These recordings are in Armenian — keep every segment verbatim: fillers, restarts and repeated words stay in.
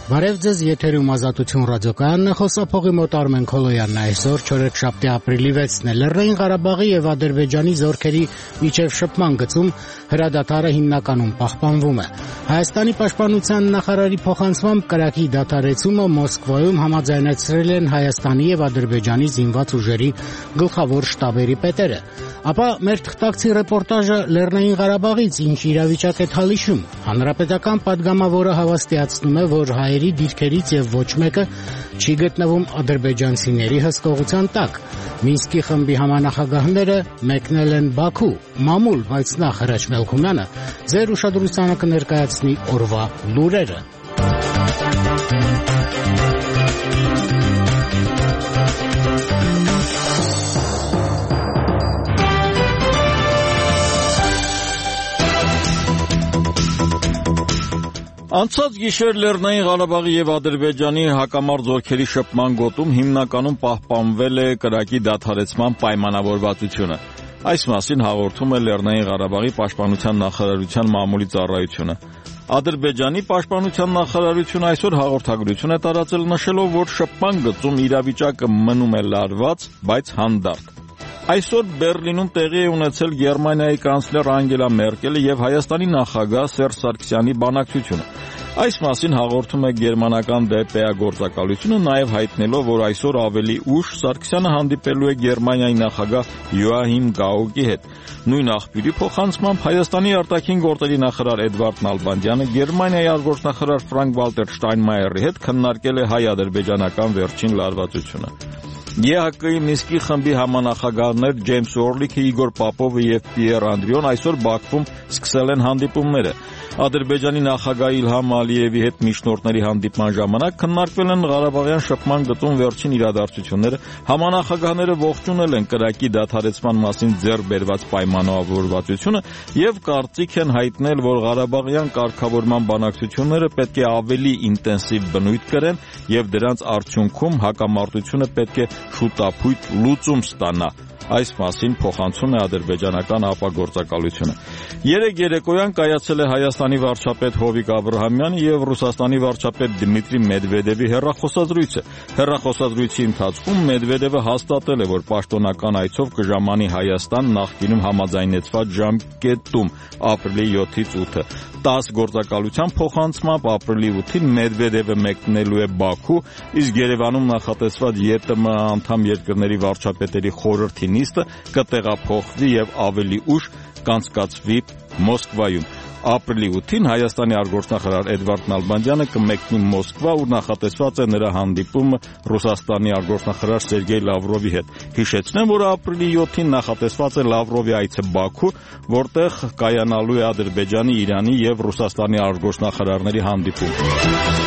Բարև ձեզ, եթերում Ազատություն ռադիոկայանն է, խոսափողի մոտ Արմեն Քոլոյանն է այսօր, չորեքշաբթի ապրիլի վեցն է։ Լեռնային Ղարաբաղի եւ Ադրբեջանի զորքերի միջև շփման գծում հրադադարը հիմնականում պահպանվում է։ Հայաստանի պաշտպանության նախարարի փոխանցմամբ կրակի դադարեցումը Մոսկվայում համաձայնեցրել են Հայաստանի եւ Ադրբեջանի զինված ուժերի գլխավոր շտաբերի պետերը։ Ապա մեր թղթակցի ռեպորտաժը Լեռնային Ղարաբաղից ինչ իրավիճակ է թալիշում։ Հանրապետական падգամավորը հավաստիացնում է, որ հայերի դիրքերից եւ ոչ մեկը չի գտնվում ադրբեջանցիների հսկողության տակ։ Մինսկի խմբի համանախագահները մեկնել են Բաքու։ Մամուլ, բայց նախ Հրաչ Մելքումյանը ձեր ուշադրությանը կներկայացնի օրվա լուրերը։ Անցած գիշեր Լեռնային Ղարաբաղի եւ Ադրբեջանի հակամարտ զորքերի շփման գոտում հիմնականում պահպանվել է կրակի դադարեցման պայմանավորվածությունը։ Այս մասին հաղորդում է Լեռնային Ղարաբաղի պաշտպանության նախարարության մամուլի ծառայությունը։ Ադրբեջանի պաշտպանության նախարարությունը այսօր հաղորդագրություն է տարածել, նշելով, որ շփման գծում իրավիճակը մնում է լարված, բայց հանդարտ։ Այսօր Բեռլինում տեղի է ունեցել Գերմանիայի կանցլեր Անգելա Մերկելը եւ Հայաստանի նախագահ Սերժ Սարգսյանի բանակցությունը։ Այս մասին հաղորդում է գերմանական դե պե է գործակալությունը, նաև հայտնելով, որ այսօր ավելի ուշ Սարգսյանը հանդիպելու է Գերմանիայի նախագահ Յոահիմ Գաուկի հետ։ Նույն աղբյուրի փոխանցմամբ Հայաստանի արտաքին գործերի նախարար Էդվարդ Նալբանդյանը Գերմանիայի արտգործնախարար Ֆրանկ Վալտեր Շտայնմայերի հետ քննարկել է հայ-ադրբեջանական վերջին լարվածությունը։ Է հա կի Մինսկի խմբի համանախագահներ Ջեյմս Օրլիքը, Իգոր Պապովը եւ Պիեր Անդրիոն այսօր Բաքվում սկսել են հանդիպումները։ Ադրբեջանի նախագահ Իլհամ Ալիևի հետ միջնորդների հանդիպման ժամանակ քննարկվել են Ղարաբաղյան շփման գծում վերջին իրադարձությունները, համանախագահները ողջունել են կրակի դադարեցման մասին ձեռք բերված պայմանավորվածությունը եւ կարծիք են հայտնել, որ Ղարաբաղյան կարգավորման բանակցությունները պետք է ավելի ինտենսիվ բնույթ կրեն եւ դրանց արդյունքում հակամարտությունը պետք է շուտապույտ լուծում ստանա։ Այս մասին փոխանցում է ադրբեջանական ապագործակալությունը։ Երեկ երեկոյան կայացել է Հայաստանի վարչապետ Հովիկ Աբրահամյանի եւ Ռուսաստանի վարչապետ Դմիտրի Մեդվեդևի հեռախոսազրույցը։ Հեռախոսազրույցի ընթացքում Մեդվեդևը հաստատել է, որ պաշտոնական այցով կժամանի Հայաստան նախկինում համաձայնեցված ժամկետում ապրիլի յոթից ութը։ տասը գործակալության փոխանցմամբ ապրիլի ութին Մեդվեդևը մեկնելու է Բաքու, իսկ Երևանում նախատեսված ԵՏՄ անդամ երկրների վարչապետերի խորհրդի նիստը կտեղափոխվի եւ ավելի ուշ կանցկացվի Մոսկվայում։ Ապրիլի ութին Հայաստանի արտգործնախարար Էդվարդ Նալբանդյանը կմեկնի Մոսկվա, ուր նախատեսված է նրա հանդիպումը Ռուսաստանի արտգործնախարար Սերգեյ Լավրովի հետ։ Հիշեցնեմ, որ ապրիլի յոթին նախատեսված է Լավրովի այցը Բաքու, որտեղ կայանալու է Ադրբեջանի, Իրանի եւ Ռուսաստանի արտգործնախարարների հանդիպում։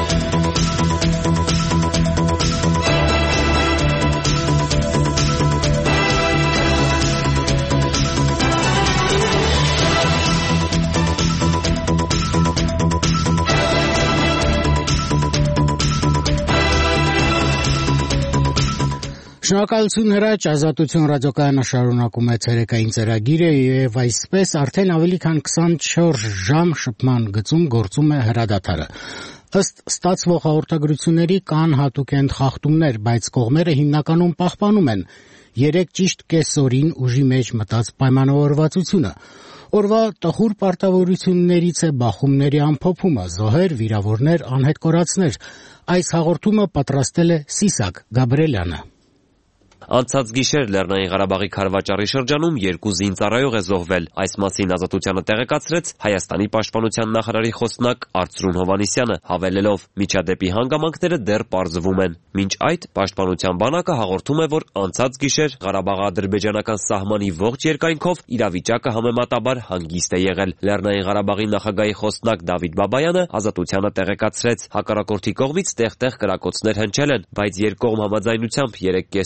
Շնորհակալություն Հրաչ, Ազատություն ռադիոկայանը շարունակում է ցերեկային ծրագիրը եւ այսպես արդեն ավելի քան քսանչորս ժամ շփման գծում գործում է հրադադարը։ Ըստ ստացվող հաղորդագրությունների կան հատուկ խախտումներ, բայց կողմերը հիմնականում պահպանում են երեք ճիշտ կեսօրին ուժի մեջ մտած պայմանավորվածությունը։ Օրվա տխուր պարտավորություններից է բախումների ամփոփումը, զոհեր, վիրավորներ, անհետ կորածներ։ Այս հաղորդումը պատրաստել է Սիսակ Գաբրելյանը։ Անցած գիշեր Լեռնային Ղարաբաղի Քարվաճառի շրջանում երկու զինծառայող է զոհվել։ Այս մասին Ազատությանը տեղեկացրեց Հայաստանի պաշտպանության նախարարի խոսնակ Արծրուն Հովհաննիսյանը, հավելելով՝ միջադեպի հանգամանքները դեռ պարզվում են։ Մինչ այդ պաշտպանության բանակը հաղորդում է, որ անցած գիշեր Ղարաբաղ-ադրբեջանական սահմանի ողջ երկայնքով իրավիճակը համեմատաբար հանգիստ է եղել։ Լեռնային Ղարաբաղի նախագահի խոսնակ Դավիթ Բաբայանը Ազատությանը տեղեկացրեց՝ հակառակորդի կողմից տեղ-տեղ կրակոցներ հնչել են, բայց երկկողմ համաձայնությամբ երեք կեսօրից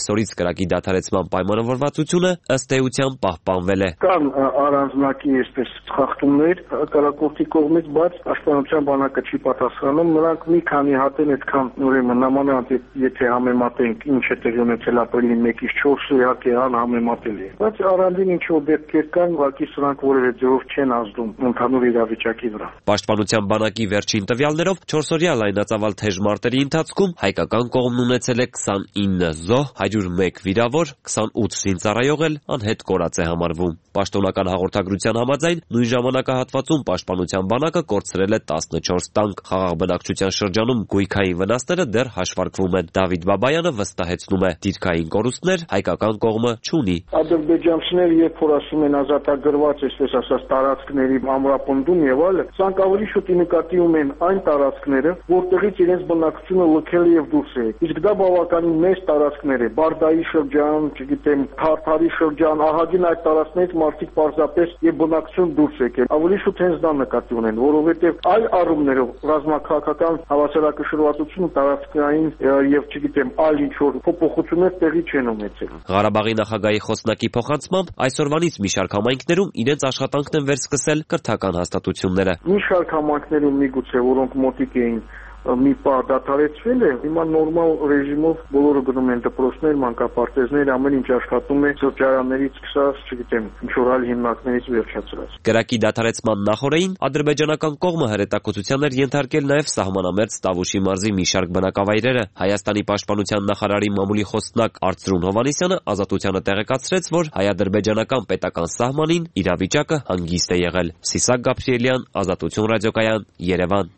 կրակի դադարեցման պայմանավորվածությունը ըստ էության պահպանվել է։ Կան առանձնակի այսպես խախտումներ հակառակորդի կողմից, բայց պաշտպանության բանակը չի պատասխանում, նրանք մի քանի հատ են այդքան ուրեմն նամանավանդ եթե համեմատենք ինչ է տեղի ունեցել ապրիլի մեկից չորսը իհարկե անհամեմատելի է, բայց առանձին ինչ-որ դեպքեր կան, ուղղակի սրանք որևէ ձևով չեն ազդում ընդհանուր իրավիճակի վրա։ Պաշտպանության բանակի վերջին տվյալներով չորսօրյա լայնածավալ թեժ մարտերի ընթացքում հայկական կողմն ունեցել է քսանինը զոհ, հարյուր մեկ վիրավոր, քսանութ զինծառայող էլ անհետ կորած է համարվում։ Պաշտոնական հաղորդագրության համաձայն նույն ժամանակահատվածում պաշտպանության բանակը կորցրել է տասնչորս տանկ։ Խաղաղ բնակչության շրջանում գույքային վնասները դեռ հաշվարկվում են։ Դավիթ Բաբայանը վստահեցնում է՝ դիրքային կորուստներ հայկական կողմը չունի։ Ադրբեջանցիները երբ որ ասում են ազատագրված, այսպես ասած, տարածքների ամրապնդում եւ այլն, սրանք ավելի շուտ նկատի ունեն այն տարածքները, որտեղից իրենց բնակչությունը լքել է եւ դուրս է։ Իսկ դա բավականին մեծ տարածքներ է՝ Բարդայի շրջան, չգիտեմ, Թարթարի շրջան, ահագին այդ տարածքներից մարդիկ պարզապես եւ բնակչություն դուրս եկել։ Ավելի շուտ հենց դա նկատի ունեն, որովհետեւ այլ առումներով ռազմաքաղաքական հավասարակշռվածությունը տարածքային եւ չգիտեմ այլ ինչ-որ փոփոխություններ տեղի չեն ունեցել։ Ղարաբաղի նախագահի խոսնակի փոխանցմամբ այսօրվանից մի շարք համայնքներում իրենց աշխատանքն են վերսկսել կրթական հաստատությունները։ Մի շարք համայնքներում միգուցե որոնք մոտիկ էին մի պահ դադարեցվել է, հիմա նորմալ ռեժիմով բոլորը գնում են դպրոցներ, մանկապարտեզներ, ամեն ինչ աշխատում է սրճարաններից սկսած, չգիտեմ, ինչ-որ այլ հիմնարկներից վերջացրած։ Կրակի դադարեցման նախօրեին ադրբեջանական կողմը հրետակոծության էր ենթարկել նաև սահմանամերձ Տավուշի մարզի մի շարք բնակավայրերը։ Հայաստանի պաշտպանության նախարարի մամուլի խոսնակ Արծրուն Հովհաննիսյանը Ազատությանը տեղեկացրեց, որ հայ-ադրբեջանական պետական սահմանին իրավիճակը հանգիստ է եղել։ Սիսակ Գաբրիելյան, Ազատություն ռադիոկայան, Երևան։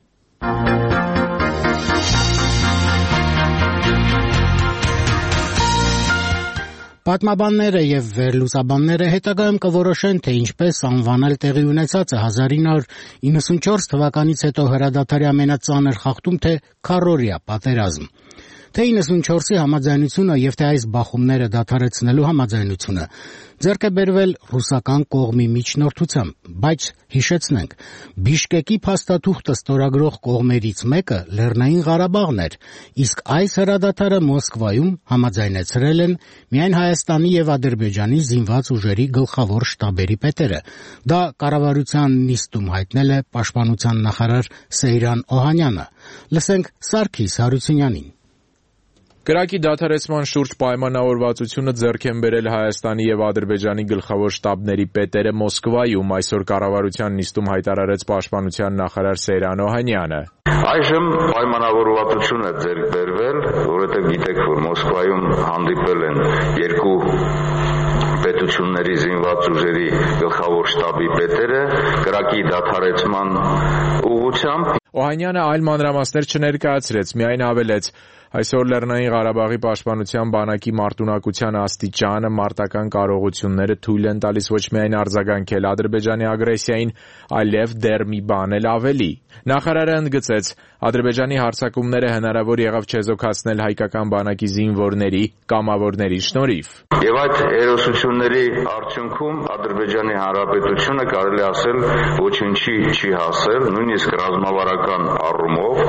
Պատմաբանները եւ վերլուծաբանները հետագայում կորոշեն, թե ինչպես անվանել տեղի ունեցածը հազար ինը հարյուր իննսունչորս թվականից հետո հրադադարի ամենածանր խախտում, թե քառօրյա պատերազմ, թե իննսունչորսի համաձայնությունը եւ թե այս բախումները դադարեցնելու համաձայնությունը ձեռք է բերվել ռուսական կողմի միջնորդությամբ, բայց հիշեցնենք, Բիշկեկի փաստաթուղթը ստորագրող կողմերից մեկը Լեռնային Ղարաբաղն էր, իսկ այս հրադադարը Մոսկվայում համաձայնեցրել են միայն Հայաստանի եւ Ադրբեջանի զինված ուժերի գլխավոր շտաբերի պետերը։ Դա կառավարության նիստում հայտնել է պաշտպանության նախարար Սեյրան Օհանյանը։ Լսենք Սարգիս Հարությունյանին։ Կրակի դադարեցման շուրջ պայմանավորվածությունը ձեռք են բերել Հայաստանի եւ Ադրբեջանի գլխավոր շտաբների պետերը Մոսկվայում, այսօր կառավարության նիստում հայտարարեց պաշտպանության նախարար Սեյրան Օհանյանը։ Այժմ պայմանավորվածություն է ձեռք բերվել, որովհետեւ գիտեք, որ Մոսկվայում հանդիպել են երկու պետությունների զինված ուժերի գլխավոր շտաբի պետերը կրակի դադարեցման ուղղությամբ։ Օհանյանը այլ մանրամասներ չներկայացրեց, միայն ավելեց. Այսօր Լեռնային Ղարաբաղի պաշտպանության բանակի մարտունակության աստիճանը, մարտական կարողությունները թույլ են տալիս ոչ միայն արձագանքել Ադրբեջանի ագրեսիային, այլև դեռ մի բան էլ ավելի։ Նախարարը ընդգծեց, Ադրբեջանի հարձակումները հնարավոր եղավ չեզոքացնել հայկական բանակի զինվորների, կամավորների շնորհիվ։ Եվ այդ հերոսությունների արդյունքում Ադրբեջանի Հանրապետությունը կարելի ասել ոչինչի չի հասել, նույնիսկ ռազմավարական առումով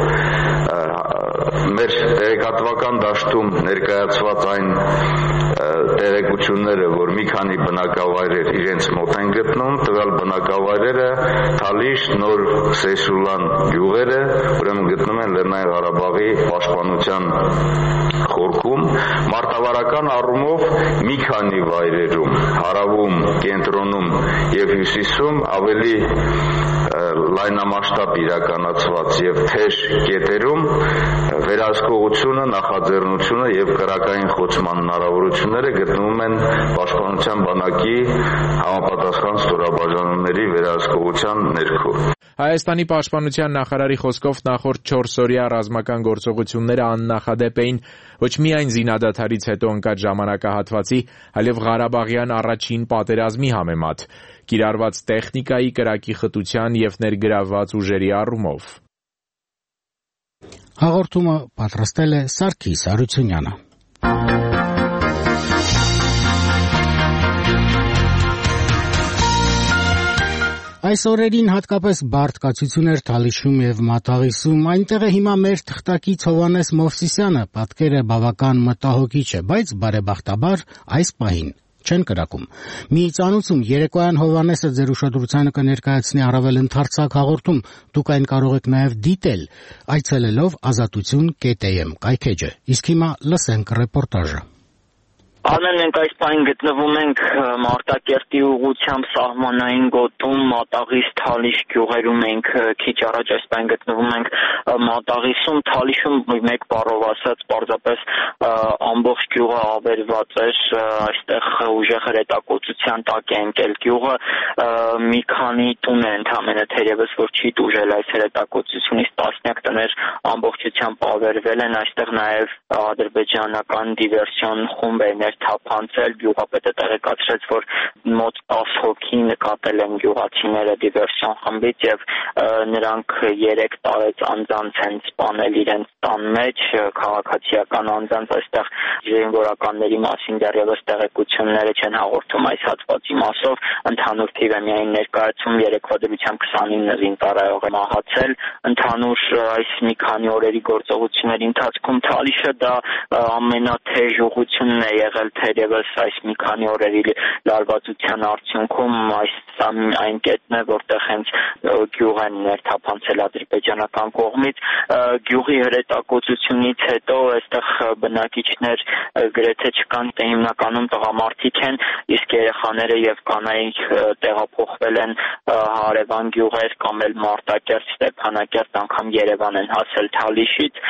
մեր տեղեկատվական դաշտում ներկայացված այն տեղեկությունները, որ մի քանի բնակավայրեր իրենց մոտ են գտնում, տվյալ բնակավայրերը Թալիշ, Նոր Սեյսուլան գյուղերը, ուրեմն գտնում են Լեռնային Ղարաբաղի պաշտպանության խորքում, մարտավարական առումով մի քանի վայրերում, հարավում, կենտրոնում եւ հյուսիսում ավելի լայնամասշտաբ իրականացված եւ թեժ կետերում վերահսկողությունը, նախաձեռնությունը եւ կրակային խոցման հնարավորությունները գտնվում են պաշտպանության բանակի համապատասխան ստորաբաժանումների վերահսկողության ներքո։ Հայաստանի պաշտպանության նախարարի խոսքով նախորդ չորսօրյա ռազմական գործողությունները աննախադեպ էին ոչ միայն զինադադարից հետո ընկած ժամանակահատվածի, այլև Ղարաբաղյան առաջին պատերազմի համեմատ, կիրառված տեխնիկայի, կրակի խտության եւ ներգրավված ուժերի առումով։ Հաղորդումը պատրաստել է Սարգիս Հարությունյանը։ Այս օրերին հատկապես բարդ կացություն էր Թալիշում եւ Մաթաղիսում, այնտեղ է հիմա մեր թղթակից Հովհաննես Մովսիսյանը, պատկերը բավական մտահոգիչ է, բայց բարեբախտաբար այս պահին չեն կրակում։ Մի ծանուցում երեկոյան Հովհաննեսը ձեր ուշադրությանը կներկայացնի առավել ընդարձակ հաղորդում, դուք այն կարող եք նաեւ դիտել, այցելելով ազատություն կետ է էմ կայքէջը։ Իսկ հիմա լսենք ռեպորտաժը։ Արմեն, մենք այս պահին գտնվում ենք Մարտակերտի ուղղությամբ սահմանային գոտում, Մատաղիս Թալիշ գյուղերում ենք քիչ առաջ այս պահին գտնվում ենք Մատաղիսում, Թալիշում մեկ բառով ասած պարզապես ամբողջ գյուղը ավերված էր, այստեղ ուժեղ հրետակոծության տակ է ընկել գյուղը, մի քանի տուն է ընդամենը թերևս որ չի տուժել այս հրետակոծությունից, տասնյակ տներ ամբողջությամբ ավերվել են, այստեղ նաև ադրբեջանական դիվերսիոն խումբ է թափանցել, գյուղապետը տեղեկացրեց, որ մոտ տասը հոգի նկատել են գյուղացիները դիվերսիոն խմբից եւ նրանք երեք տարեց անձանց են սպանել իրենց տան մեջ, քաղաքացիական անձանց, այստեղ զինվորականների մասին դեռևս տեղեկությունները չեն հաղորդում այս հատվածի մասով, ընդհանուր թիվը միայն ներկայացում երեկվա դրությամբ քսանինը զինծառայող է մահացել, ընդհանուր այս մի քանի օրերի գործողությունների ընթացքում Թալիշը դա ամենաթեժ ուղղությունն է եղել թերևս այս մի քանի օրերի լարվածության արդյունքում այս այն կետն է, որտեղ հենց գյուղ են ներթափանցել ադրբեջանական կողմից, գյուղի հրետակոծությունից հետո այստեղ բնակիչներ գրեթե չկան, հիմնականում տղամարդիկ են, իսկ երեխաները եւ կանայք տեղափոխվել են հարևան գյուղեր կամ էլ Մարտակերտ, Ստեփանակերտ, անգամ Երևան են հասել Թալիշից,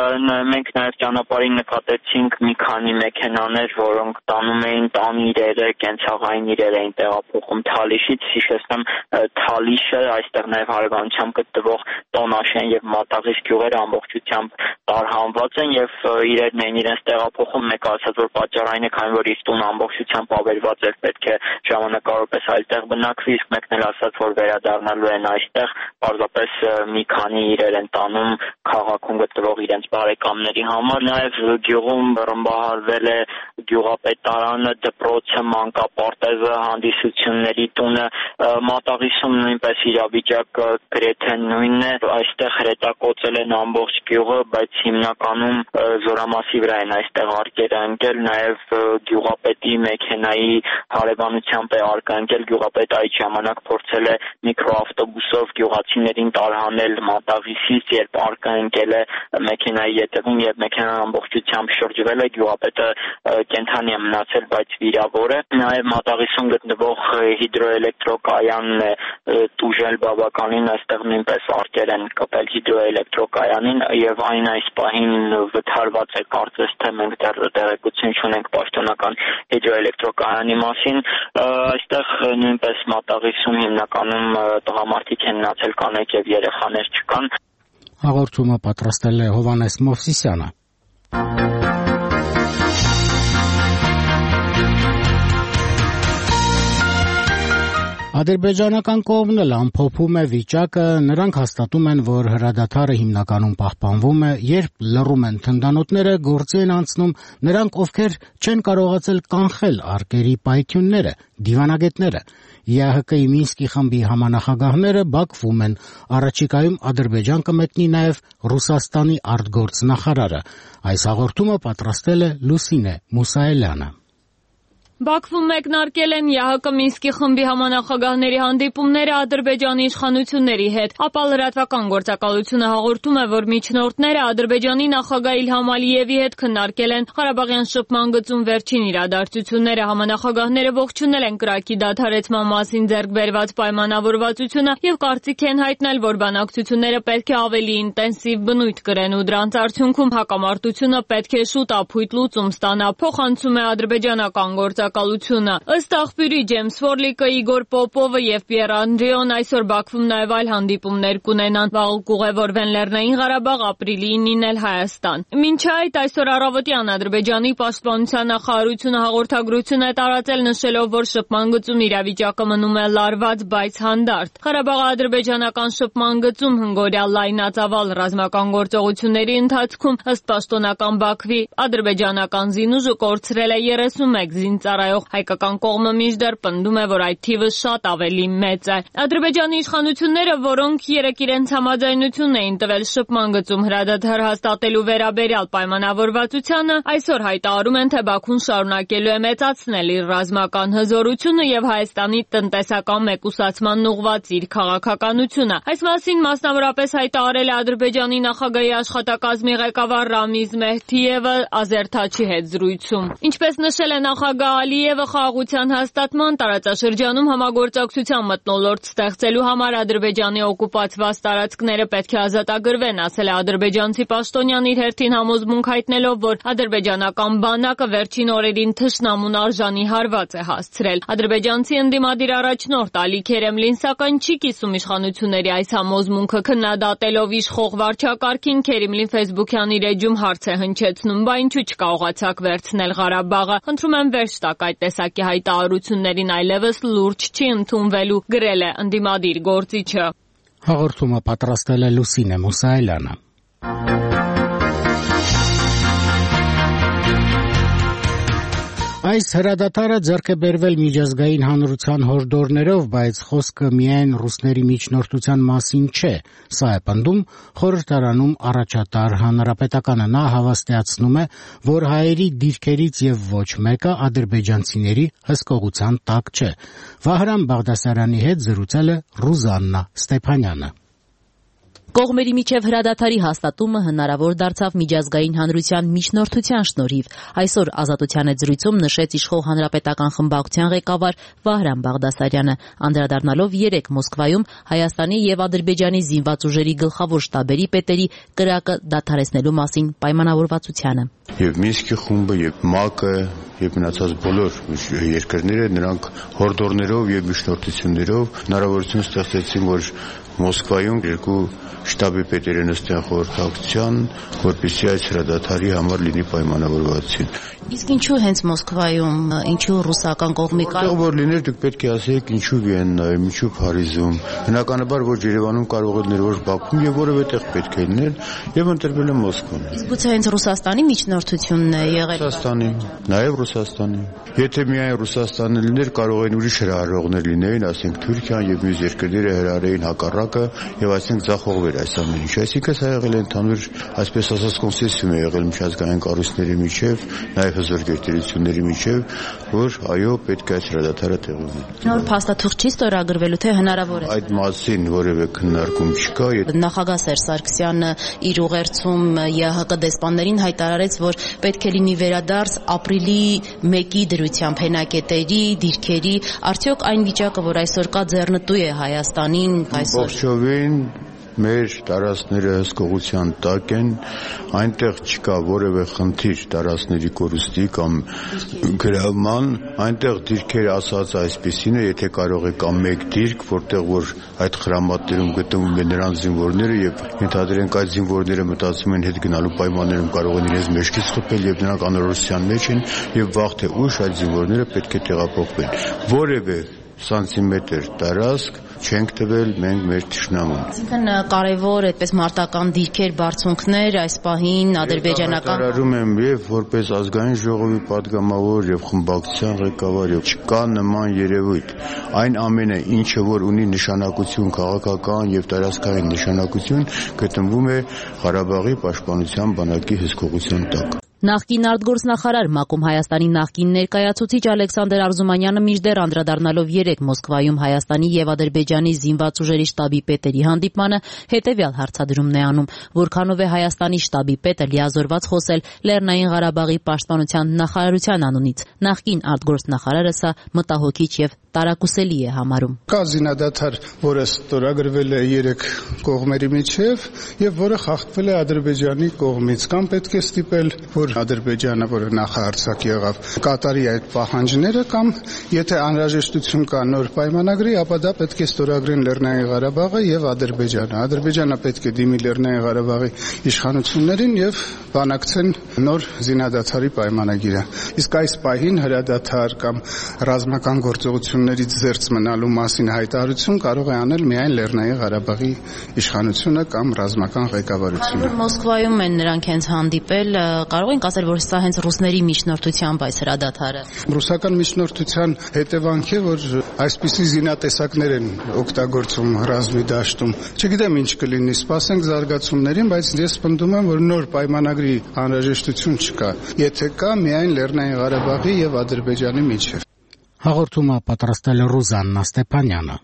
մենք նաեւ ճանապարհին նկատեցինք մի քանի մեքենաներ, որոնք տանում էին տան իրերը, կենցաղային իրեր էին տեղափոխում Թալիշից, հիշեցնեմ Թալիշը, այստեղ նաև հարևանությամբ գտնվող Տոնաշեն եւ Մատաղիս գյուղերը ամբողջությամբ տարհանված են եւ իրերն էին իրենց տեղափոխում, մեկը ասաց, որ պատճառը այն է, քանի որ իր տունը ամբողջությամբ ավերված էր, պետք է ժամանակավորապես այլտեղ բնակվի, իսկ մեկն էլ ասաց, որ վերադառնալու են այստեղ, պարզապես մի քանի իրեր են տանում քաղաքում գտնվող իրենց բարեկամների համար, նաև գյուղում ռմբահարվել է գյուղապետարանը, դպրոցը, մանկապարտեզը, հանդիսությունների տունը, Մատաղիսում նույնպես իրավիճակը գրեթե նույնն է, այստեղ հրետակոծել են ամբողջ գյուղը, բայց հիմնականում զորամասի վրա են այստեղ արկերը ընկել, նաև գյուղապետի մեքենայի հարևանությամբ է արկա ընկել, գյուղապետը այդ ժամանակ փորձել է միկրոավտոբուսով գյուղացիներին տարհանել Մատաղիսից, երբ արկա ընկել է մեքենայի ետևում եւ մեքենան ամբողջությամբ շրջվել է, գյուղապետը կենթանի է մնացել, բայց վիրավոր է, նաև Մատաղիսում գտնվող հիդրոէլեկտրոկայանն է տուժել բավականին, այստեղ նույնպես արկեր են կպել հիդրոէլեկտրոկայանին եւ այն այս պահին վթարված է, կարծես թե մենք դեռ տեղեկություն չունենք պաշտոնական հիդրոէլեկտրոկայանի մասին, այստեղ նույնպես Մատաղիսում հիմնականում տղամարդիկ են մնացել, կանայք եւ երեխաներ չկան։ Հաղորդումը պատրաստել է Հովհաննես Մովսիսյանը։ Ադրբեջանական կողմն էլ ամփոփում է վիճակը, նրանք հաստատում են, որ հրադադարը հիմնականում պահպանվում է, երբ լռում են թնդանոթները, գործի են անցնում նրանք, ովքեր չեն կարողացել կանխել արկերի պայթյունները, դիվանագետները։ Է Հ Կ-ի Մինսկի խմբի համանախագահները բակվում են, առաջիկայում Ադրբեջան կմեկնի նաև Ռուսաստանի արտգործնախարարը։ Այս հաղորդումը պատրաստել է Լուսինե Մուսայելյանը։ Բաքվում մեկնարկել են Է Հ Կ Մինսկի խմբի համանախագահների հանդիպումները Ադրբեջանի իշխանությունների հետ, ապա լրատվական գործակալությունը հաղորդում է, որ միջնորդները Ադրբեջանի նախագահ Իլհամ Ալիևի հետ քննարկել են Ղարաբաղյան շփման գծում վերջին իրադարձությունները, համանախագահները ողջունել են կրակի դադարեցման մասին ձեռք բերված պայմանավորվածությունը եւ կարծիք են հայտնել, որ բանակցությունները պետք է ավելի ինտենսիվ բնույթ կրեն ու դրանց արդյունքում հակամարտությունը պետք է շուտ ապույտ լուծում ստանա, փոխանցում է ադրբեջանական գործակալությունը։ Ըստ աղբյուրի Ջեյմս Ֆորլիկը, Իգոր Պոպովը եւ Պիեր Անդրեոն այսօր Բաքվում նաեւ այլ հանդիպումներ կունենան, վաղ կուղևորվեն Լեռնային Ղարաբաղ, ապրիլի ինին էլ Հայաստան։ Մինչ այդ այսօր առավոտյան Ադրբեջանի պաշտպանության նախարարությունը հաղորդագրություն է տարածել նշելով, որ շփման գծում իրավիճակը մնում է լարված, բայց հանդարտ։ Ղարաբաղի ադրբեջանական շփման գծում հնգորյալ լայնածավալ ռազմական գործողությունների ընթացքում ըստ պաշտոնական Բաքվի ադրբեջանական զինուժը կորցրել է երեսունմեկ զինծառայող ծառայող հայկական կողմը մինչդեռ պնդում է, որ այդ թիվը շատ ավելի մեծ է։ Ադրբեջանի իշխանությունները, որոնք երեկ իրենց համաձայնությունն էին տվել շփման գծում հրադադար հաստատելու վերաբերյալ պայմանավորվածությանը, այսօր հայտարարում են, թե Բաքուն շարունակելու է մեծացնել իր ռազմական հզորությունը եւ Հայաստանի տնտեսական մեկուսացման ուղղված իր քաղաքականությունը։ Այս մասին մասնավորապես հայտարարել է Ադրբեջանի նախագահի աշխատակազմի ղեկավար Ռամիզ Մեհդիևը Ազերթաչի հետ զրույցում։ Ինչպես նշել է նախագահ Ալիևը, խաղաղության հաստատման տարածաշրջանում համագործակցության մթնոլորտ ստեղծելու համար Ադրբեջանի օկուպացված տարածքները պետք է ազատագրվեն, ասել է ադրբեջանցի պաշտոնյան իր հերթին համոզմունք հայտնելով, որ ադրբեջանական բանակը վերջին օրերին թշնամուն արժանի հարված է հասցրել։ Ադրբեջանցի ընդդիմադիր առաջնորդ Ալի Քերեմլին սակայն չի կիսում իշխանությունների այս համոզմունքը, քննադատելով իշխող վարչակարգին Քերեմլին Facebook-յան իր էջում հարց է հնչեցնում, բա ինչու չկարողացաք վերցնել Ղարաբաղը։ Խնդրում եմ վերջ տաք այդ տեսակի հայտարարություններին, այլևս լուրջ չի ընդունվելու, գրել է ընդդիմադիր գործիչը։ Հաղորդումը պատրաստել է Լուսինե Մուսայելյանը։ Այս հրադադարը ձեռք է բերվել միջազգային հանրության հորդորներով, բայց խոսքը միայն ռուսների միջնորդության մասին չէ, սա է պնդում խորհրդարանում առաջատար հանրապետականը։ Նա հավաստիացնում է, որ հայերի դիրքերից եւ ոչ մեկը ադրբեջանցիների հսկողության տակ չէ։ Վահրամ Բաղդասարյանի հետ զրուցել է Ռուզաննա Ստեփանյանը։ Կողմերի միջև հրադադարի հաստատումը հնարավոր դարձավ միջազգային հանրության միջնորդության շնորհիվ։ Այսօր Ազատության հետ զրույցում նշեց իշխող հանրապետական խմբակցության ղեկավար Վահրամ Բաղդասարյանը, անդրադառնալով երեկ Մոսկվայում Հայաստանի եւ Ադրբեջանի զինված ուժերի գլխավոր շտաբերի պետերի կրակը դադարեցնելու մասին պայմանավորվածությանը։ Եվ Մինսկի խումբը, եւ ՄԱԿ-ը, եւ մնացած բոլոր երկրները նրանք հորդորներով եւ միջնորդություններով հնարավորություն ստեղծեցին, որ Մոսկվայում երկու շտաբի պետերը նստեն խորհրդակցության, որպեսզի այս հրադադարի համար լինի պայմանավորվածություն։ Իսկ ինչու հենց Մոսկվայում, ինչու ռուսական կողմի կա։ Որտեղ որ լիներ, դուք պետք է ասեիք ինչու Վիեննայում, ինչու Փարիզում։ Բնականաբար որ Երևանում կարող է լինել, որ Բաքվում եւ որևէ տեղ պետք է լինել, եւ ընտրվել է Մոսկվան։ Իսկ գուցե հենց Ռուսաստանի միջնորդությունն է եղել։ Ռուսաստանի, նաեւ Ռուսաստանի։ Եթե միայն Ռուսաստանը լիներ, կարող են ուրիշ հրահարողներ լինեին, ասենք Թուրքիան եւ մյուս երկրները հրահարեին հակառակը եւ այսինքն ձախողվեր այս ամեն ինչ։ Այսինքն սա եղել է ընդհանուր, այսպես ասած, կոնսենսուս է եղել միջազգային կառույցների միջև, նաեւ հզոր գերտերությունների միջև, որ այո, պետք է այս հրադադարը տեղի ունենա։ Նոր փաստաթուղթ չի ստորագրվելու, թե հնարավոր է։ Այդ մասին որևէ քննարկում չկա։ Նախագահ Սերժ Սարգսյանը իր ուղերձում ԵԱՀԿ դեսպաններին հայտարարեց, որ պետք է լինի վերադարձ ապրիլի մեկի դրությամբ հենակետերի, դիրքերի, արդյոք այն վիճակը, որ այսօր կա, ձեռնտու է Հայաստանին այսօր։ Ողջովին մեր տարածքները հսկողության տակ են, այնտեղ չկա որևէ խնդիր տարածքների կորուստի կամ գրավման, այնտեղ դիրքեր ասած այսպեսին է, եթե կարող է կամ մեկ դիրք, որտեղ որ այդ խրամատներում գտնվում են նրանց զինվորները եւ ենթադրենք այդ զինվորները մտածում են հետ գնալու պայմաններում կարող են իրենց մեջքից խփել եւ նրանք անորոշության մեջ են եւ վաղ թե ուշ այդ զինվորները պետք է տեղափոխվեն։ Որևէ սանտիմետր տարածք չենք տվել մենք մեր թշնամուն։ Այսինքն կարևոր այդպես մարտական դիրքեր, բարձունքներ այս պահին ադրբեջանական հայտարարում եմ եւ որպես ազգային ժողովի падգամավոր եւ խմբակցության ղեկավար եւ չկա նման երևույթ։ Այն ամենը, ինչը որ ունի նշանակություն քաղաքական եւ տարածքային նշանակություն, գտնվում է Ղարաբաղի պաշտպանության բանակի հսկողության տակ։ Նախկին արտգործնախարար ՄԱԿ-ում Հայաստանի նախկին ներկայացուցիչ Ալեքսանդր Արզումանյանը մինչդեռ անդրադառնալով երեկ Մոսկվայում Հայաստանի եւ Ադրբեջանի զինված ուժերի շտաբի պետերի հանդիպմանը հետեւյալ հարցադրումն է անում, որքանով է Հայաստանի շտաբի պետը լիազորված խոսել Լեռնային Ղարաբաղի պաշտպանության նախարարության անունից։ Նախկին արտգործնախարարը սա մտահոգիչ եւ տարակուսելի է համարում։ Կա զինադադար, որը ստորագրվել է երեք կողմերի միջև եւ որը խախտվել է Ադրբեջանի կողմից, կամ պետք է ստիպել, որ Ադրբեջանը, որը նախահարձակ եղավ, կատարի այդ պահանջները, կամ եթե անհրաժեշտություն կա նոր պայմանագրի, ապա դա պետք է ստորագրեն Լեռնային Ղարաբաղը եւ Ադրբեջանը։ Ադրբեջանը պետք է դիմի Լեռնային Ղարաբաղի իշխանություններին եւ բանակցեն նոր զինադադարի պայմանագիրը։ Իսկ այս պահին հրադադար կամ ռազմական գործողություն իշխանություններից զերծ մնալու մասին հայտարարություն կարող է անել միայն Լեռնային Ղարաբաղի իշխանությունը կամ ռազմական ղեկավարությունը։ Մոսկվայում են նրանք հենց հանդիպել, կարող ենք ասել, որ սա հենց ռուսների միջնորդությամբ այս հրադադարը։ Ռուսական միջնորդության հետևանք է, որ այսպիսի զինատեսակներ են օգտագործում ռազմի դաշտում։ Չգիտեմ ինչ կլինի, սպասենք զարգացումներին, բայց ես պնդում եմ, որ նոր պայմանագրի անհրաժեշտություն չկա, եթե կա միայն Լեռնային Ղարաբաղի եւ Ադրբեջանի միջև։ Հաղորդումը պատրաստել է Ռուզաննա Ստեփանյանը։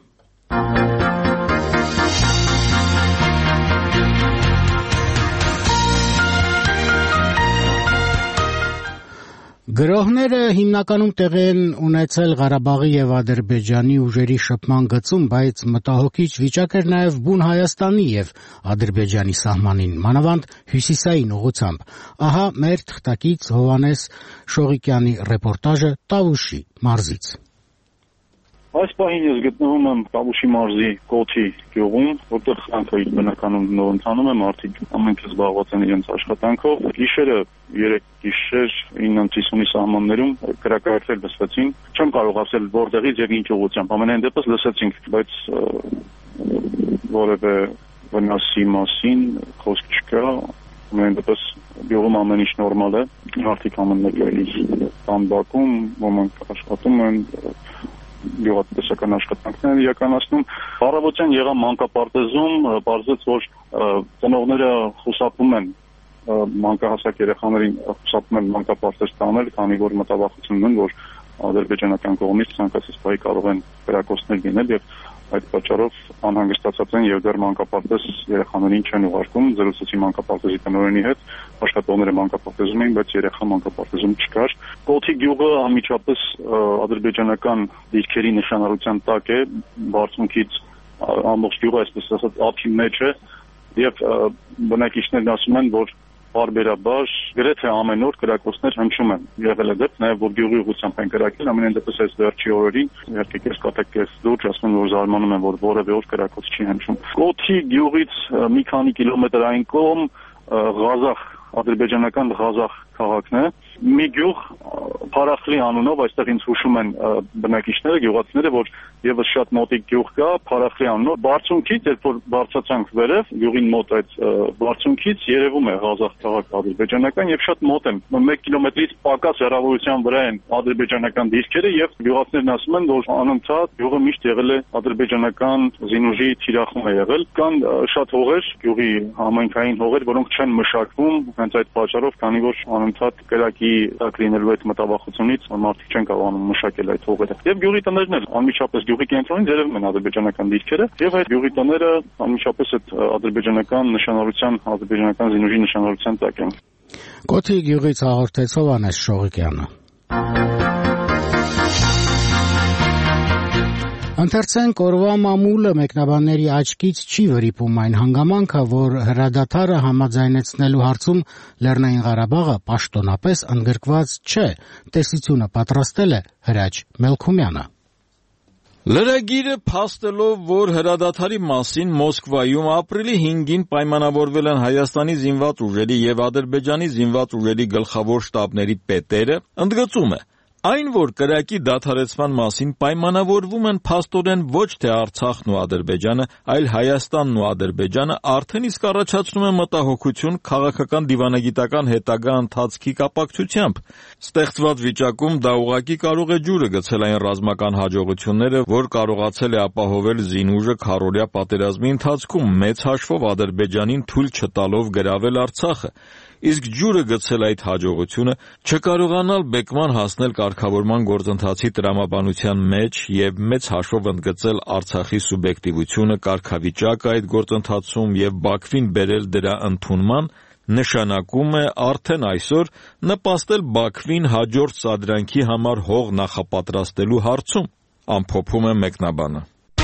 Գրոհները հիմնականում տեղի են ունեցել Ղարաբաղի եւ Ադրբեջանի ուժերի շփման գծում, բայց մտահոգիչ վիճակ էր նաեւ բուն Հայաստանի եւ Ադրբեջանի սահմանին, մանավանդ հյուսիսային ուղղությամբ։ Ահա մեր թղթակից Հովհաննես Շողիկյանի ռեպորտաժը Տավուշի մարզից։ Այս պահին ես գտնվում եմ Տավուշի մարզի Կոթի գյուղում, որտեղ խանքը իր բնականում նոր ընթանում է, մարդիկ ամենքը զբաղված են իրենց աշխատանքով։ Գիշերը երեք գիշեր իննանց հիսունի սահմաններում կրակայթեր լսվեցին։ Չեմ կարող ասել որտեղից եւ ինչ ուղղությամբ, ամենայն դեպս լսեցինք, բայց որևէ վնասի մասին խոսք չկա։ Ամենայն դեպս գյուղում ամեն ինչ նորմալ է, մարդիկ ամենը իր տան բակում, ոմանք աշխատում են, գյուղատնտեսական աշխատանքներ են իրականացնում։ Առավոտյան եղա մանկապարտեզում, պարզեց, որ ծնողները խուսափում են մանկահասակ երեխաներին խուսափում են մանկապարտեզ տանել, քանի որ մտավախություն ունեն, որ ադրբեջանական կողմից ցանկացած բայի կարող են կրակոցներ լինել եւ այդ պատճառով անհանգստացած են եւ դեռ մանկապարտեզ երեխաներին չեն ուղարկում։ Զրուցեցի մանկապարտեզի տնօրենի հետ, աշխատողները մանկապարտեզում էին, բայց երեխա մանկապարտեզում չկար։ Կոթի գյուղը անմիջապես ադրբեջանական դիրքերի նշանառության տակ է, բարձունքից ամբողջ գյուղը այսպես ասած ափի մեջ է եւ բնակիչներն ասում են, որ բարբերաբար գրեթե ամեն օր կրակոցներ հնչում են։ Եղել է դեպք նաև որ գյուղի ուղղությամբ են կրակել, ամենայն դեպս այս վերջի օրերին իհարկե կես կատակ կես լուրջ ասում են, որ զարմանում են, որ որևէ օր կրակոց չի հնչում։ Կոթի գյուղից մի քանի կիլոմետր այն կողմ Ղազախ, ադրբեջանական Ղազախ քաղաքն է։ Մի գյուղ Փարախլի անունով, այստեղ ինձ հուշում են բնակիչները, գյուղացիները, որ եւս շատ մոտիկ գյուղ կա Փարախլի անունով։ Բարձունքից, երբ որ բարձրացանք վերև, գյուղին մոտ այդ բարձունքից երևում է Ղազախ քաղաք ադրբեջանական եւ շատ մոտ են։ մեկ կիլոմետրից պակաս հեռավորության վրա են ադրբեջանական դիրքերը եւ գյուղացիներն ասում են, որ անընդհատ գյուղը միշտ եղել է ադրբեջանական զինուժի թիրախում է եղել։ Կան շատ հողեր, գյուղի համայնքային հողեր, որոնք չեն մշակվում հենց այդ պատճառով, քանի որ անընդհատ կրակի տակ լինելու այդ մտավախությունից մարդիկ չեն կարողանում մշակել այդ հողերը։ Եվ գյուղի տներն էլ անմիջապես գյուղի կենտրոնից երևում են ադրբեջանական դիրքերը, եւ այդ գյուղի տները անմիջապես այդ ադրբեջանական նշանառության, ադրբեջանական զինուժի նշանառության տակ են։ Կոթի գյուղից հաղորդեց Հովհաննես Շողիկյանը։ Ընթերցենք օրվա մամուլը մեկնաբանների աչքից չի վրիպում այն հանգամանքը, որ հրադադարը համաձայնեցնելու հարցում Լեռնային Ղարաբաղը պաշտոնապես ընդգրկված չէ։ Տեսությունը պատրաստել է Հրաչ Մելքումյանը։ Լրագիրը փաստելով, որ հրադադարի մասին Մոսկվայում ապրիլի հինգին պայմանավորվել են Հայաստանի զինված ուժերի եւ Ադրբեջանի զինված ուժերի գլխավոր շտաբների պետերը, ընդգծում է. Այն, որ կրակի դադարեցման մասին պայմանավորվում են փաստորեն ոչ թե Արցախն ու Ադրբեջանը, այլ Հայաստանն ու Ադրբեջանը, արդեն իսկ առաջացնում է մտահոգություն քաղաքական դիվանագիտական հետագա ընթացքի կապակցությամբ։ Ստեղծված վիճակում դա ուղղակի կարող է ջուրը գցել այն ռազմական հաջողությունները, որ կարողացել է ապահովել զինուժը քառօրյա պատերազմի ընթացքում, մեծ հաշվով Ադրբեջանին թույլ չտալով գրավել Արցախը։ Իսկ ջուրը գցել այդ հաջողությունը չկարողանալ բեկման հասնել կարգավորման գործընթացի տրամաբանության մեջ եւ մեծ հաշվով ընդգծել Արցախի սուբյեկտիվությունը, կարգավիճակը այդ գործընթացում եւ Բաքվին բերել դրա ընդունման, նշանակում է արդեն այսօր նպաստել Բաքվին հաջորդ սադրանքի համար հող նախապատրաստելու հարցում, ամփոփում է մեկնաբանը։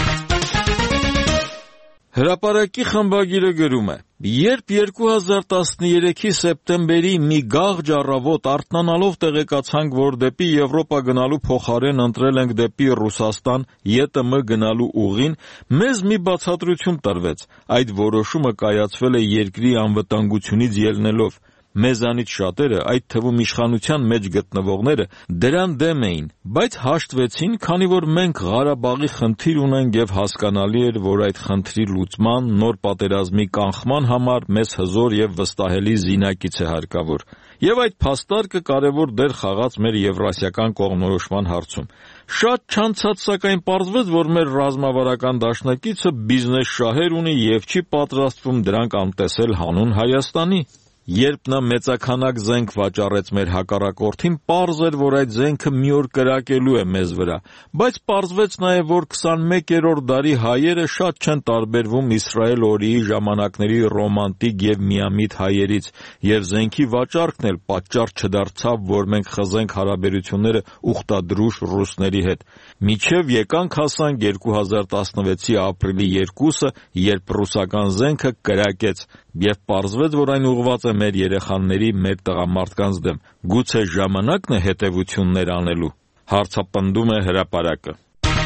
Հրապարակի խմբագիրը գրում է. Երբ երկու հազար տասներեքի սեպտեմբերի մի գաղջ առավոտ արթնանալով տեղեկացանք, որ դեպի Եվրոպա գնալու փոխարեն ընտրել ենք դեպի Ռուսաստան ԵՏՄ գնալու ուղին, մեզ մի բացատրություն տրվեց. այդ որոշումը կայացվել է երկրի անվտանգությունից ելնելով։ մեզանից շատերը, այդ թվում իշխանության մեջ գտնվողները, դրան դեմ էին, բայց հաշտվեցին, քանի որ մենք Ղարաբաղի խնդիր ունենք եւ հասկանալի էր, որ այդ խնդրի լուծման, նոր պատերազմի կանխման համար մեզ հզոր եւ վստահելի զինակից է հարկավոր։ Եվ այդ փաստարկը կարևոր դեր խաղաց մեր եվրասիական կողմնորոշման հարցում։ Շատ չանցած սակայն պարզվեց, որ մեր ռազմավարական դաշնակիցը բիզնես շահեր ունի եւ չի պատրաստվում դրանք անտեսել հանուն Հայաստանի։ Երբ նա մեծաքանակ զենք վաճառեց մեր հակառակորդին, պարզ էր, որ այդ զենքը մի օր կրակելու է մեզ վրա, բայց պարզվեց նաև, որ քսանմեկերորդ դարի հայերը շատ չեն տարբերվում Իսրայել օրիի ժամանակների ռոմանտիկ եւ միամիտ հայերից, եւ զենքի վաճառքն էլ պատճառ չդարձավ, որ մենք խզենք հարաբերությունները ուխտադրուժ ռուսների հետ։ Մինչև եկանք հասանք երկու հազար տասնվեցի ապրիլի երկուսը, երբ ռուսական զենքը կրակեց, եւ պարզվեց, որ այն ուղղված է մեր երեխաների, մեր տղամարդկանց դեմ։ Գուցե ժամանակն է հետևություններ անելու։ Հարցապնդում է հրապարակը։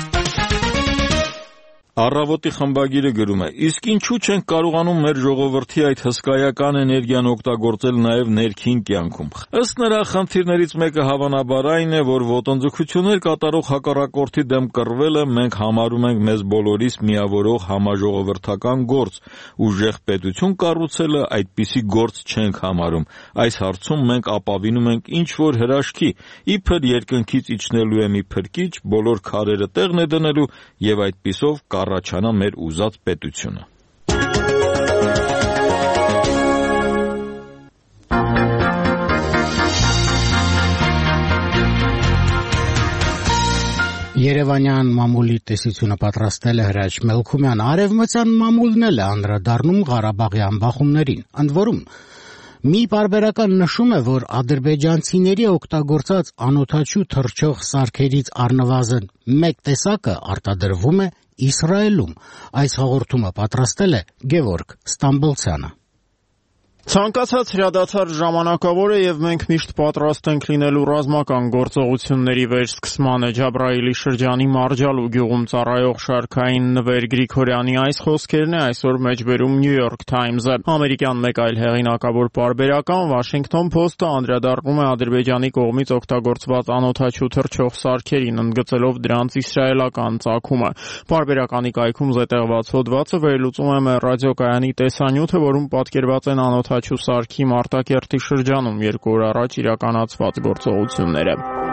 Առավոտի խմբագիրը գրում է. իսկ ինչու չենք կարողանում մեր ժողովրդի այդ հսկայական էներգիան օգտագործել նաև ներքին կյանքում։ Ըստ նրա խնդիրներից մեկը հավանաբար այն է, որ ոտնձգություններ կատարող հակառակորդի դեմ կռվելը մենք համարում ենք մեզ բոլորիս միավորող համաժողովրդական գործ, ուժեղ պետություն կառուցելը այդպիսի գործ չենք համարում։ Այս հարցում մենք ապավինում ենք ինչ-որ հրաշքի, իբր երկնքից իջնելու է մի փրկիչ, բոլոր քարերը տեղն է դնելու եւ այդպիսով առաջանա մեր ուզած պետությունը։ Երևանյան մամուլի տեսությունը պատրաստել է Հրաչ Մելքումյան, արևմտյան մամուլն էլ է անդրադառնում Ղարաբաղի ամբախումներին, ընդ որում մի պարբերական նշում է, որ ադրբեջանցիների օգտագործած անօդաչու թռչող սարքերից առնվազն մեկ տեսակը արտադրվում է Իսրայելում։ Այս հաղորդումը պատրաստել է Գևորգ Ստամբոլցյանը։ Ցանկացած հրադադար ժամանակավոր է եւ մենք միշտ պատրաստ ենք լինելու ռազմական գործողությունների վերսկսմանը։ Ջաբրայիլի շրջանի Մարջալու գյուղում ծառայող շարքային նվեր Գրիգորյանի այս խոսքերն է այսօր մեջբերում New York Times-ը։ Ամերիկյան մեկ այլ հեղինակավոր պարբերական Washington Post-ը անդրադառնում է Ադրբեջանի կողմից օգտագործված անօդաչու թռչող սարքերին, ընդգծելով դրանց իսրայելական ծագումը։ Պարբերականի կայքում զետեղված հոդվածը վերլուծում է մեր ռադիոկայանի տեսանյութը, որում պատկերված են անօդաչու սարքի Մարտակերտի շրջանում երկու օր առաջ իրականացված գործողությունները։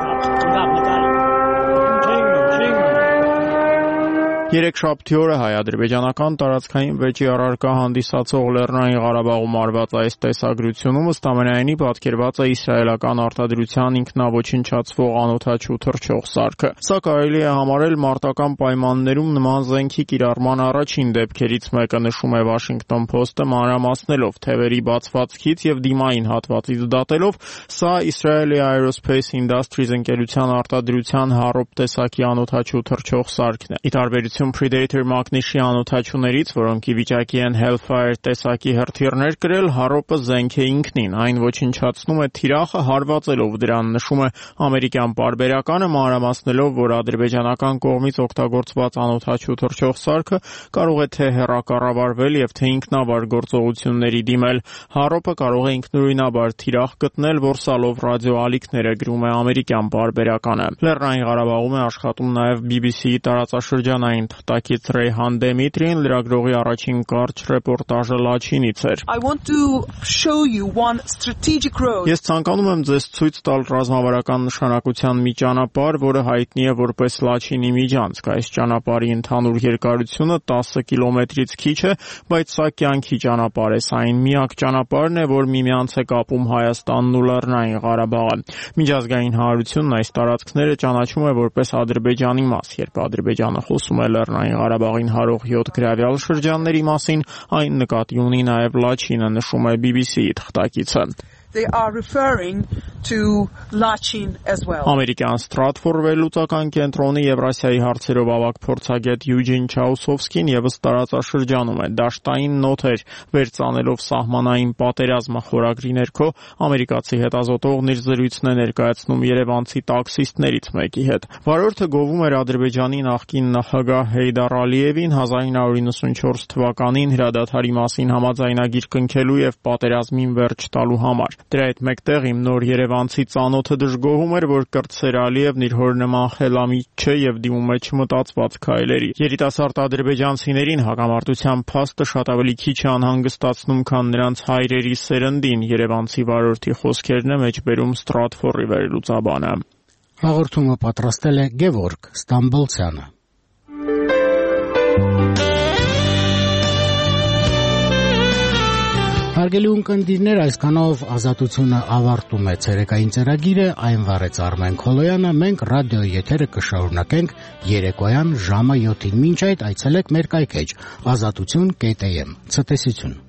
Երեքշաբթի օրը հայ-ադրբեջանական տարածքային վեճի առարկա հանդիսացող Լեռնային Ղարաբաղում արված այս տեսագրությունում ըստ ամենայնի պատկերված է իսրայելական արտադրության ինքնաոչնչացվող անօդաչու թռչող սարքը։ Սա կարելի է համարել մարտական պայմաններում նման զենքի կիրառման առաջին դեպքերից մեկը, նշում է Washington Post-ը մանրամասնելով թևերի բացվածքից եւ դիմային հատվածից դատելով, սա Israeli Aerospace Industries ընկերության արտադրության Harop տեսակի անօդաչու թռչող սարքն է։ Ի տարբերություն Predator մակնիշի անօդաչուներից, որոնք ի վիճակի են Hellfire տեսակի հրթիռներ կրել, Harop-ը զենք է ինքնին, այն ոչնչացնում է թիրախը հարվածելով դրան, նշում է ամերիկյան պարբերականը, մանրամասնելով, որ ադրբեջանական կողմից օգտագործված անօդաչու թռչող սարքը կարող է թե հեռակառավարվել եւ թե ինքնավար գործողությունների դիմել։ Harop-ը կարող է ինքնուրույնաբար թիրախ գտնել, որսալով ռադիոալիքները, գրում է ամերիկյան պարբերականը։ Լեռնային Ղարաբաղում է աշխատում նաեւ B B C-ի տարածաշրջանային թղթակից Ռեյհան Դեմիտրին, լրագրողի առաջին կարճ ռեպորտաժը Լաչինից էր։ Ես ցանկանում եմ ձեզ ցույց տալ ռազմավարական նշանակության մի ճանապարհ, որը հայտնի է որպես Լաչինի միջանցք։ Այս ճանապարհի ընդհանուր երկարությունը տասը կիլոմետրից քիչ է, բայց սա կյանքի ճանապարհ է, սա այն միակ ճանապարհն է, որ միմյանց է կապում Հայաստանն ու Լեռնային Ղարաբաղը։ Միջազգային հանրությունն այս տարածքները ճանաչում է որպես Ադրբեջանի մաս, երբ Ադրբեջանը խոսում է Լեռնային Ղարաբաղին հարող յոթ գրավյալ շրջանների մասին, այն նկատի ունի նաև Լաչինը, նշում է B B C-ի թղթակիցը։ They are referring to Lachin as well. Ամերիկյան Stratfor վերլուծական կենտրոնի Եվրասիայի հարցերով ավագ փորձագետ Յուջին Չաուսովսկին եւս տարածաշրջանում է դաշտային նոթեր վերցանելով սահմանային պատերազմը խորագրի ներքո ամերիկացի հետազոտողն իր զրույցն է ներկայացնում երևանցի տաքսիստներից մեկի հետ։ Վարորդը գովում էր Ադրբեջանի նախկին նախագահ Հեյդար Ալիևին հազար նույն հարյուր նվաթ թվականին հրադադարի մասին համաձայնագիր կնքելու եւ պատերազմին վերջ տալու համար։ Դրա հետ մեկտեղ իմ նոր երևանցի ծանոթը դժգոհում էր, որ Կրտսեր Ալիևն իր հոր նման խելամիտ չէ եւ դիմում է չմտածված քայլերի։ Երիտասարդ ադրբեջանցիներին հակամարտության փաստը շատ ավելի քիչ է անհանգստացնում, քան նրանց հայրերի սերնդին, երևանցի վարորդի խոսքերն է մեջբերում Ստրատֆորի վերլուծաբանը։ Հաղորդումը պատրաստել է Գևորգ Ստամբոլցյանը։ Հարգելի ունկնդիրներ, այսքանով Ազատությունը ավարտում է ցերեկային ծրագիրը, այն վարեց Արմեն Քոլոյանը, մենք ռադիոյի եթերը կշարունակենք երեկոյան ժամը յոթին։ Մինչ այդ այցելեք մեր կայքէջ ազատություն կետ էմ։ Ցտեսություն։